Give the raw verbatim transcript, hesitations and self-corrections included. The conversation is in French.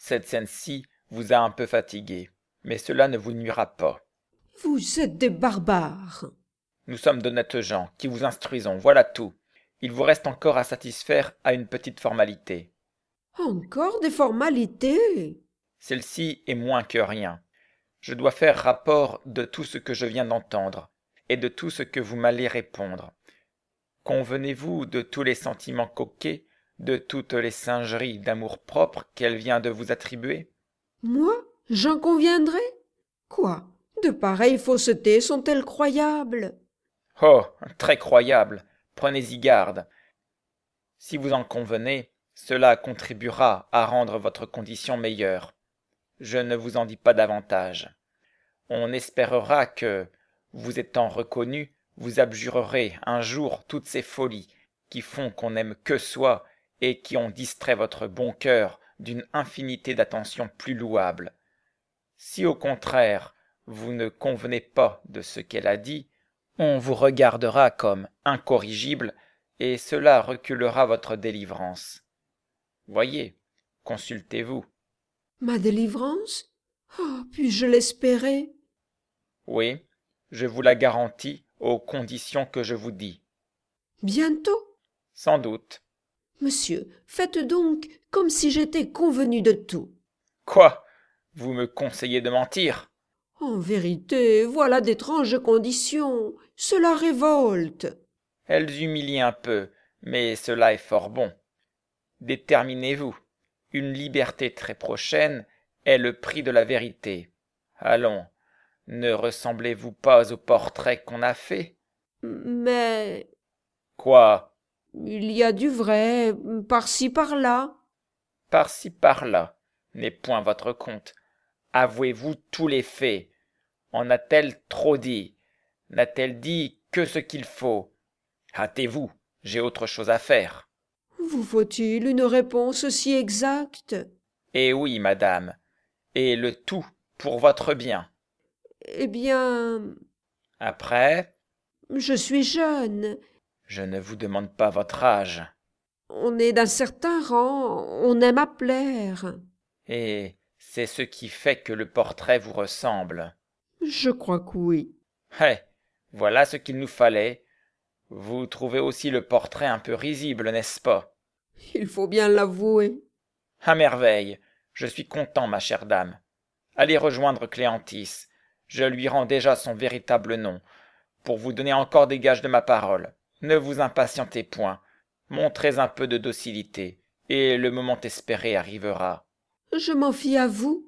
Cette scène-ci vous a un peu fatigué, mais cela ne vous nuira pas. Vous êtes des barbares. Nous sommes d'honnêtes gens qui vous instruisons, voilà tout. Il vous reste encore à satisfaire à une petite formalité. Encore des formalités? Celle-ci est moins que rien. Je dois faire rapport de tout ce que je viens d'entendre, et de tout ce que vous m'allez répondre. Convenez-vous de tous les sentiments coquets, de toutes les singeries d'amour-propre qu'elle vient de vous attribuer? Moi, j'en conviendrai? Quoi? De pareilles faussetés sont-elles croyables? Oh, très croyable, prenez-y garde. Si vous en convenez, cela contribuera à rendre votre condition meilleure. Je ne vous en dis pas davantage. On espérera que, vous étant reconnu, vous abjurerez un jour toutes ces folies qui font qu'on n'aime que soi et qui ont distrait votre bon cœur d'une infinité d'attentions plus louables. Si au contraire vous ne convenez pas de ce qu'elle a dit, on vous regardera comme incorrigible, et cela reculera votre délivrance. Voyez, consultez-vous. Ma délivrance? Oh, puis-je l'espérer? Oui, je vous la garantis aux conditions que je vous dis. Bientôt? Sans doute. Monsieur, faites donc comme si j'étais convenu de tout. Quoi? Vous me conseillez de mentir? En vérité, voilà d'étranges conditions. Cela révolte. Elles humilient un peu, mais cela est fort bon. Déterminez-vous. Une liberté très prochaine est le prix de la vérité. Allons, ne ressemblez-vous pas au portrait qu'on a fait? Mais Quoi? il y a du vrai, par-ci par-là. Par-ci par-là, n'est point votre compte. Avouez-vous tous les faits. En a-t-elle trop dit? N'a-t-elle dit que ce qu'il faut? Hâtez-vous, j'ai autre chose à faire. Vous faut-il une réponse si exacte? Eh oui, madame, et le tout pour votre bien. Eh bien, Après, je suis jeune. je ne vous demande pas votre âge. On est d'un certain rang, on aime à plaire. Et c'est ce qui fait que le portrait vous ressemble. Je crois que oui. Eh, voilà ce qu'il nous fallait. Vous trouvez aussi le portrait un peu risible, n'est-ce pas? Il faut bien l'avouer. À merveille. Je suis content, ma chère dame. Allez rejoindre Cléantis. Je lui rends déjà son véritable nom, pour vous donner encore des gages de ma parole. Ne vous impatientez point. Montrez un peu de docilité, et le moment espéré arrivera. Je m'en fie à vous.